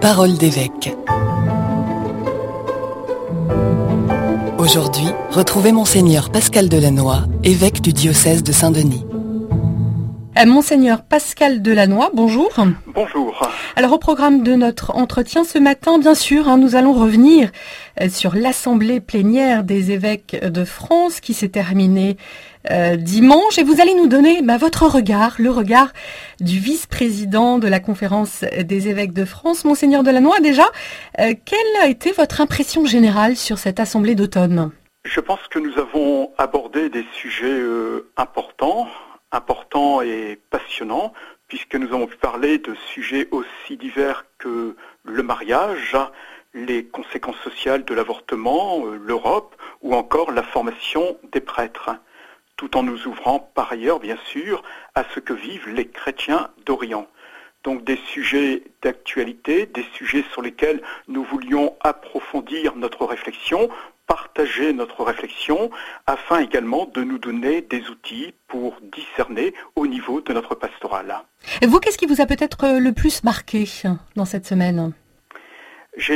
Parole d'évêque. Aujourd'hui, retrouvez Monseigneur Pascal Delannoy, évêque du diocèse de Saint-Denis. Monseigneur Pascal Delannoy, bonjour. Bonjour. Alors au programme de notre entretien ce matin, bien sûr, nous allons revenir sur l'assemblée plénière des évêques de France qui s'est terminée dimanche, et vous allez nous donner votre regard, le regard du vice-président de la conférence des évêques de France. Monseigneur Delannoy, déjà, quelle a été votre impression générale sur cette assemblée d'automne ? Je pense que nous avons abordé des sujets importants et passionnants, puisque nous avons pu parler de sujets aussi divers que le mariage, les conséquences sociales de l'avortement, l'Europe, ou encore la formation des prêtres, tout en nous ouvrant par ailleurs, bien sûr, à ce que vivent les chrétiens d'Orient. Donc des sujets d'actualité, des sujets sur lesquels nous voulions approfondir notre réflexion, partager notre réflexion, afin également de nous donner des outils pour discerner au niveau de notre pastoral. Et vous, qu'est-ce qui vous a peut-être le plus marqué dans cette semaine ? J'ai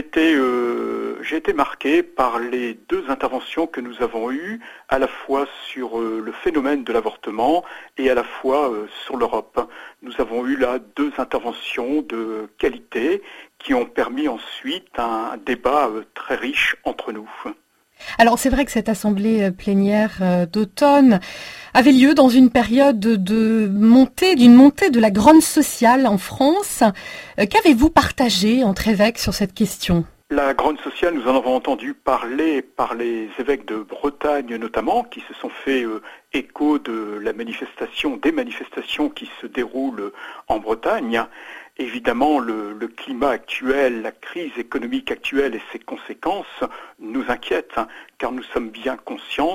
été marqué par les deux interventions que nous avons eues, à la fois sur le phénomène de l'avortement et à la fois sur l'Europe. Nous avons eu là deux interventions de qualité qui ont permis ensuite un débat très riche entre nous. Alors c'est vrai que cette assemblée plénière d'automne avait lieu dans une période d'une montée de la grogne sociale en France. Qu'avez-vous partagé entre évêques sur cette question ? La grogne sociale, nous en avons entendu parler par les évêques de Bretagne notamment, qui se sont fait écho de des manifestations qui se déroulent en Bretagne. Évidemment, le climat actuel, la crise économique actuelle et ses conséquences nous inquiètent, car nous sommes bien conscients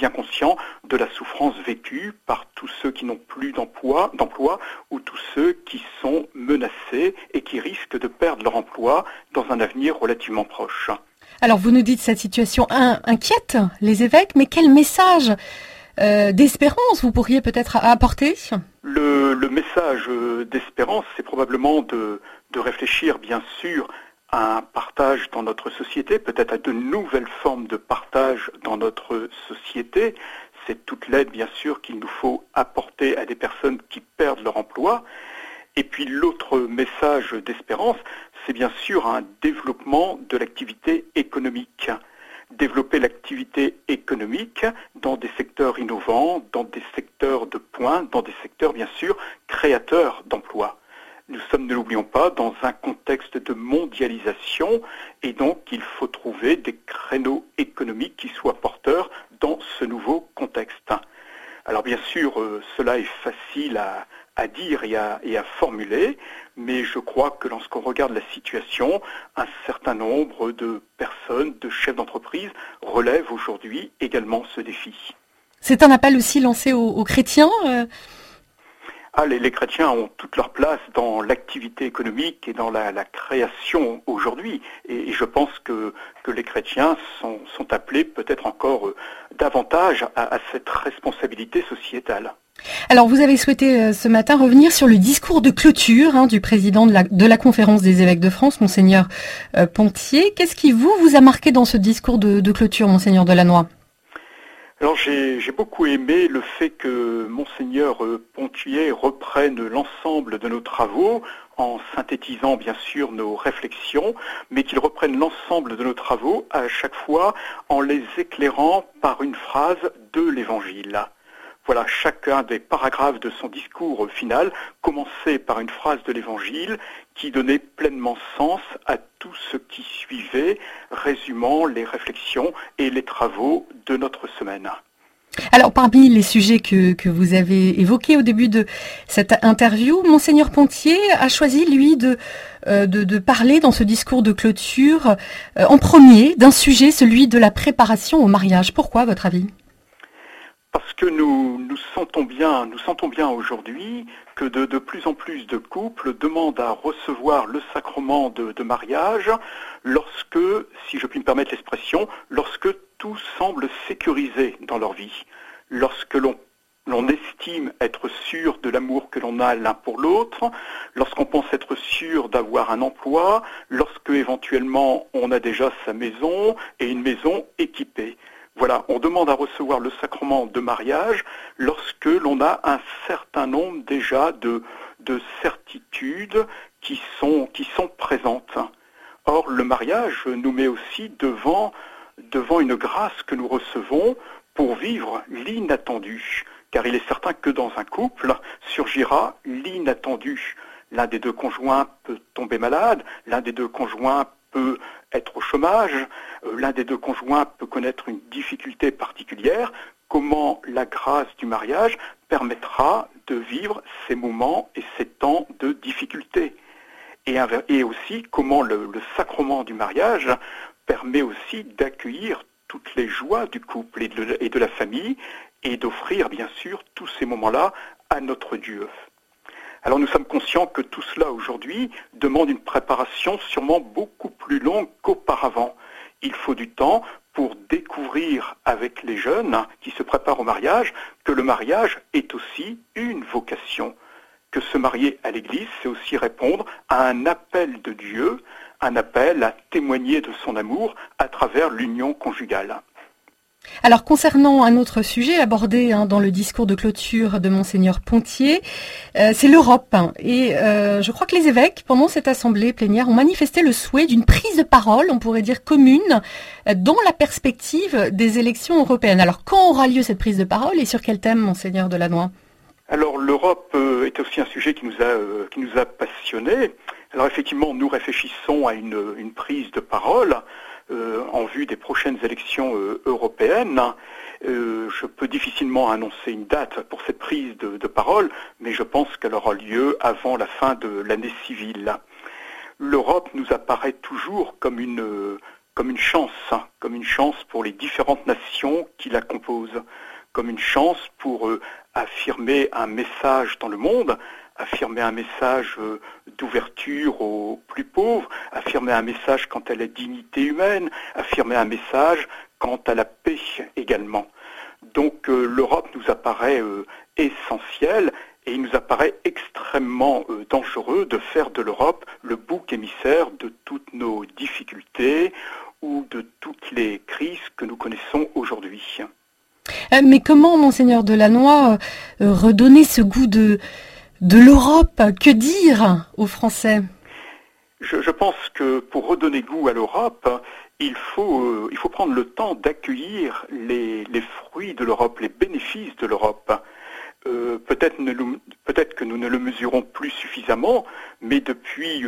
de la souffrance vécue par tous ceux qui n'ont plus d'emploi ou tous ceux qui sont menacés et qui risquent de perdre leur emploi dans un avenir relativement proche. Alors vous nous dites que cette situation inquiète les évêques, mais quel message d'espérance vous pourriez peut-être apporter ? Le message d'espérance, c'est probablement de réfléchir bien sûr à un partage dans notre société, peut-être à de nouvelles formes de partage dans notre société. C'est toute l'aide bien sûr qu'il nous faut apporter à des personnes qui perdent leur emploi. Et puis l'autre message d'espérance, c'est bien sûr un développement de l'activité économique. Développer l'activité économique dans des secteurs innovants, dans des secteurs de pointe, dans des secteurs bien sûr créateurs d'emplois. Nous sommes, ne l'oublions pas, dans un contexte de mondialisation et donc il faut trouver des créneaux économiques qui soient porteurs dans ce nouveau contexte. Alors bien sûr, cela est facile à dire et à formuler, mais je crois que lorsqu'on regarde la situation, un certain nombre de personnes, de chefs d'entreprise relèvent aujourd'hui également ce défi. C'est un appel aussi lancé aux chrétiens Les chrétiens ont toute leur place dans l'activité économique et dans la création aujourd'hui. Et je pense que les chrétiens sont appelés peut-être encore davantage à cette responsabilité sociétale. Alors vous avez souhaité ce matin revenir sur le discours de clôture du président de la conférence des évêques de France, Monseigneur Pontier. Qu'est-ce qui vous a marqué dans ce discours de clôture, Monseigneur Delannoy ? Alors j'ai beaucoup aimé le fait que Monseigneur Pontier reprenne l'ensemble de nos travaux en synthétisant bien sûr nos réflexions, mais qu'il reprenne l'ensemble de nos travaux à chaque fois en les éclairant par une phrase de l'Évangile. Voilà, chacun des paragraphes de son discours final commençait par une phrase de l'Évangile qui donnait pleinement sens à tout ce qui suivait, résumant les réflexions et les travaux de notre semaine. Alors, parmi les sujets que vous avez évoqués au début de cette interview, Monseigneur Pontier a choisi, lui, de parler dans ce discours de clôture en premier d'un sujet, celui de la préparation au mariage. Pourquoi, à votre avis ? Parce que nous sentons bien aujourd'hui que de plus en plus de couples demandent à recevoir le sacrement de mariage lorsque, si je puis me permettre l'expression, lorsque tout semble sécurisé dans leur vie. Lorsque l'on l'on estime être sûr de l'amour que l'on a l'un pour l'autre, lorsqu'on pense être sûr d'avoir un emploi, lorsque éventuellement on a déjà sa maison et une maison équipée. Voilà, on demande à recevoir le sacrement de mariage lorsque l'on a un certain nombre déjà de certitudes qui sont présentes. Or, le mariage nous met aussi devant une grâce que nous recevons pour vivre l'inattendu. Car il est certain que dans un couple surgira l'inattendu. L'un des deux conjoints peut tomber malade, l'un des deux conjoints peut être au chômage, l'un des deux conjoints peut connaître une difficulté particulière. Comment la grâce du mariage permettra de vivre ces moments et ces temps de difficulté. Et aussi comment le sacrement du mariage permet aussi d'accueillir toutes les joies du couple et de la famille et d'offrir bien sûr tous ces moments-là à notre Dieu. Alors nous sommes conscients que tout cela aujourd'hui demande une préparation sûrement beaucoup plus longue qu'auparavant. Il faut du temps pour découvrir avec les jeunes qui se préparent au mariage que le mariage est aussi une vocation. Que se marier à l'Église, c'est aussi répondre à un appel de Dieu, un appel à témoigner de son amour à travers l'union conjugale. Alors concernant un autre sujet abordé dans le discours de clôture de Monseigneur Pontier, c'est l'Europe. Et je crois que les évêques, pendant cette assemblée plénière, ont manifesté le souhait d'une prise de parole, on pourrait dire commune, dans la perspective des élections européennes. Alors quand aura lieu cette prise de parole et sur quel thème, Monseigneur Delannoy ? Alors l'Europe est aussi un sujet qui nous a passionnés. Alors effectivement, nous réfléchissons à une prise de parole en vue des prochaines élections européennes. Je peux difficilement annoncer une date pour cette prise de parole, mais je pense qu'elle aura lieu avant la fin de l'année civile. L'Europe nous apparaît toujours comme une chance pour les différentes nations qui la composent, comme une chance pour affirmer un message dans le monde, affirmer un message d'ouverture aux plus pauvres, affirmer un message quant à la dignité humaine, affirmer un message quant à la paix également. Donc l'Europe nous apparaît essentielle et il nous apparaît extrêmement dangereux de faire de l'Europe le bouc émissaire de toutes nos difficultés ou de toutes les crises que nous connaissons aujourd'hui. Mais comment, Monseigneur Delannoy, redonner ce goût de l'Europe? Que dire aux Français? Je pense que pour redonner goût à l'Europe, il faut prendre le temps d'accueillir les fruits de l'Europe, les bénéfices de l'Europe. Peut-être que nous ne le mesurons plus suffisamment, mais depuis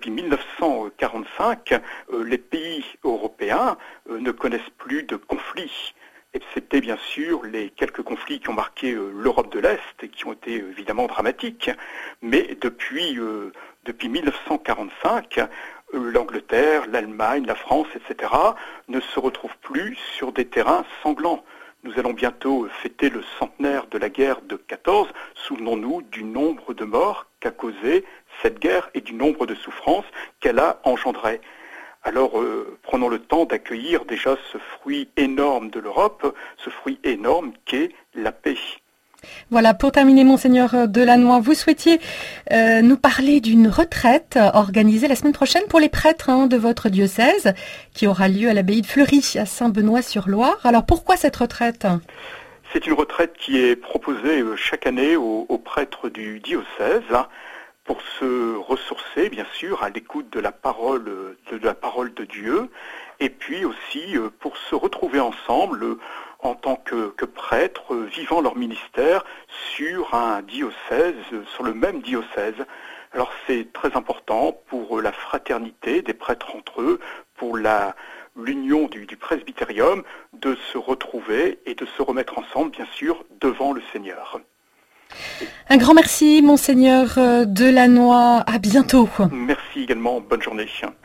1945, les pays européens ne connaissent plus de conflits. Excepté bien sûr les quelques conflits qui ont marqué l'Europe de l'Est et qui ont été évidemment dramatiques. Mais depuis 1945, l'Angleterre, l'Allemagne, la France, etc. ne se retrouvent plus sur des terrains sanglants. Nous allons bientôt fêter le centenaire de la guerre de 14. Souvenons-nous du nombre de morts qu'a causé cette guerre et du nombre de souffrances qu'elle a engendré. Alors prenons le temps d'accueillir déjà ce fruit énorme de l'Europe, ce fruit énorme qu'est la paix. Voilà, pour terminer, Monseigneur Delannoy, vous souhaitiez nous parler d'une retraite organisée la semaine prochaine pour les prêtres de votre diocèse, qui aura lieu à l'abbaye de Fleury, à Saint-Benoît-sur-Loire. Alors pourquoi cette retraite ? C'est une retraite qui est proposée chaque année aux prêtres du diocèse, pour se ressourcer, bien sûr, à l'écoute de la parole de Dieu, et puis aussi pour se retrouver ensemble en tant que prêtres, vivant leur ministère sur un diocèse, sur le même diocèse. Alors c'est très important pour la fraternité des prêtres entre eux, pour l'union du presbytérium, de se retrouver et de se remettre ensemble, bien sûr, devant le Seigneur. Un grand merci, Monseigneur Delannoy. À bientôt. Merci également. Bonne journée.